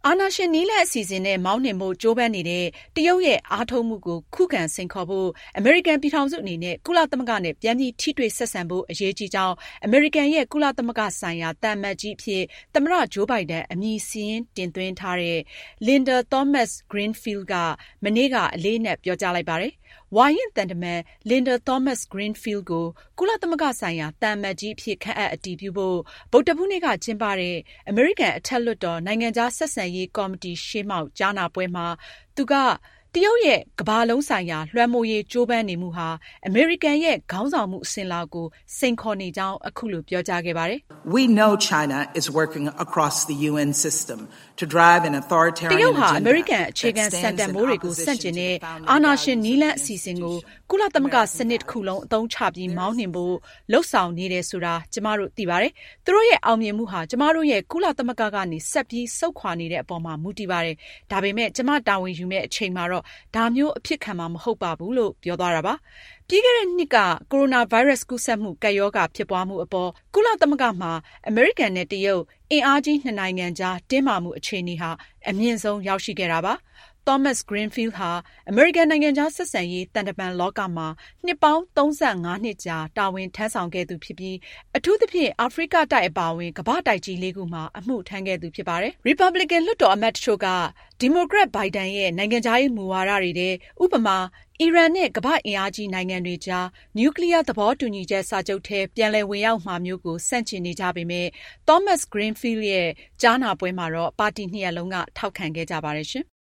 အာဏာရှင်နည်းလမ်းအစီအစဉ်နဲ့မောင်းနှင်ဖို့ကြိုးပမ်းနေတဲ့တရုတ်ရဲ့အားထုတ်မှုကိုခုခံစိန်ခေါ်ဖို့အမေရိကန်ပြည်ထောင်စုအနေနဲ့ကုလသမဂ္ဂနဲ့ပြန်ပြီးထိတွေ့ဆက်ဆံဖို့အရေးကြီးကြောင်းအမေရိကန်ရဲ့ကုလသမဂ္ဂဆိုင်ရာသံအမတ်ကြီးအဖြစ်သမ္မတဂျိုးဘိုင်ဒန်အမည်စာရင်းတင်သွင်းထားတဲ့ Linda Thomas-Greenfield ကမနေ့ကအလေးအနက်ပြောကြားလိုက်ပါတယ်။ဝါရင့်သံတမန် Linda Thomas-Greenfield ကိုကုလသမဂ္ဂဆိုင်ရာသံအမတ်ကြီးအဖြစ်ခန့်အပ်အတည်ပြုဖို့ဗုဒ္ဓဟူးနေ့ကကျင်းပတဲ့အမေရိကန်အထက်လွှတ်တော်နိုင်ငံခြားဆက်ဆံရေးကော်မတီရှေ့မှောက်ကြားနာပွဲမှာသူကတရုတ်ရဲ့ကမ္ဘာလုံးဆိုင်ရာလွှမ်းမိုးရေးကြိုးပမ်းနေမှုဟာအမေရိကန်ရဲ့ခေါင်းဆောင်မှုအစဉ်အလာကိုစိန်ခေါ်နေကြောင်းအခုလိုပြောကြားခဲ့ပါတယ်။ We know China is working across the UN system to drive an authoritarian agenda. တရုတ်ဟာအမေရိကန်အခြေခံစံတန်ဖိုးတွေကိုဆန့်ကျင်တဲ့အာဏာရှင်နည်းလမ်းအစီအစဉ်ကိုကုလသမဂ္ဂစနစ်တစ်ခုလုံးအသုံးချပြီးမောင်းနှင်ဖို့လှုံ့ဆော်နေတယ်ဆိုတာကျမတို့သိပါတယ်။သူတို့ရဲ့အောင်မြင်မှုဟာကျမတို့ရဲ့ကုလသမဂ္ဂကနေဆက်ပြီးဆုတ်ခွာနေတဲ့အပေါ်မှာမူတည်ပါတယ်။ဒါပေမဲ့ကျမတာဝန်ယူမဲ့အချိန်မှာတော့ဒါမျိုးအဖြစ်ခံမှာမဟုတ်ပါဘူးလို့ပြောသွားတာပါ။ပြီးခဲ့တဲ့နှစ်ကကိုရိုနာဗိုင်းရပ်စ်ကူးစက်မှုကပ်ရောဂါဖြစ်ပွားမှုအပေါ်ကုလသမဂ္ဂမှာအမေရိကန်နဲ့တရုတ်အင်အားကြီးနှစ်နိုင်ငံကြားတင်းမာမှုအခြေအနေဟာအမြင့်ဆုံးရောက်ရှိခဲ့တာပါ။ Thomas Greenfield ဟာအမေရိကန်နိုင်ငံခြားဆက်ဆံရေးသံတမန်လောကမှာနှစ်ပေါင်း35နှစ်ကြာတာဝန်ထမ်းဆောင်ခဲ့သူဖြစ်ပြီးအထူးသဖြင့်အာဖရိကတိုက်အပါအဝင်ကမ္ဘာတိုက်ကြီးလေးခုမှာအမှုထမ်းခဲ့သူဖြစ်ပါတယ်။ Republican လွှတ်တော်အမတ်တချို့ကဒီမိုကရက်ဘိုင်ဒန်ရဲ့နိုင်ငံခြားရေးမူဝါဒတွေထဲဥပမာအီရန်နဲ့ကမ္ဘာ့အင်အားကြီးနိုင်ငံတွေကြားနျူကလီးယားသဘောတူညီချက်စာချုပ်ထဲပြန်လည်ဝင်ရောက်မှာမျိုးကိုဆန့်ကျင်နေကြပေမဲ့ Thomas Greenfield ရဲ့ကြားနာပွဲမှာတော့ပါတီနှစ်ရပ်လုံးကထောက်ခံခဲ့ကြပါတယ်ရှင်